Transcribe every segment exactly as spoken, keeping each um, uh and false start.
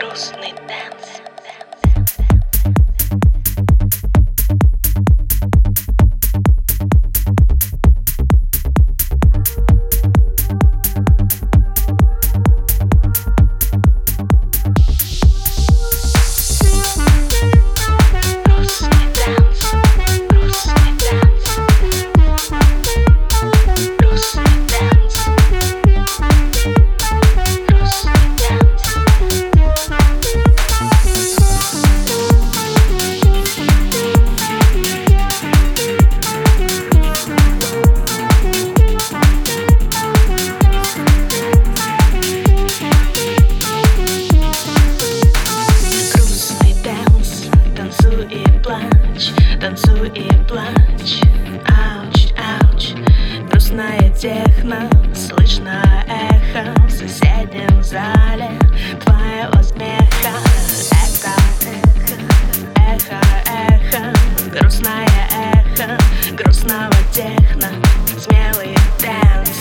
грустный дэнс. Танцуй и плачь, ауч, ауч. Грустная техно, слышно эхо в соседнем зале твоего смеха. Эхо, эхо, эхо, грустное эхо грустного техно, смелый дэнс.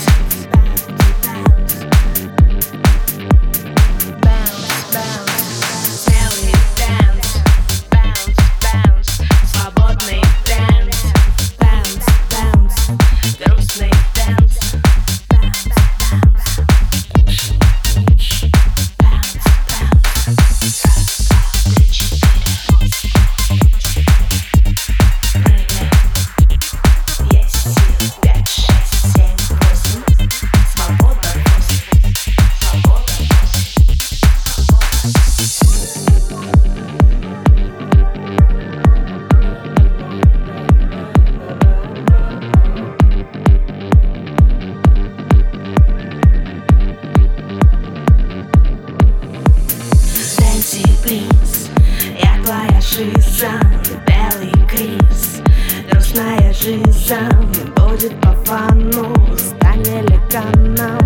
Приз, я твоя жиза, белый криз. Грустная жизнь будет по фану, стань великаном.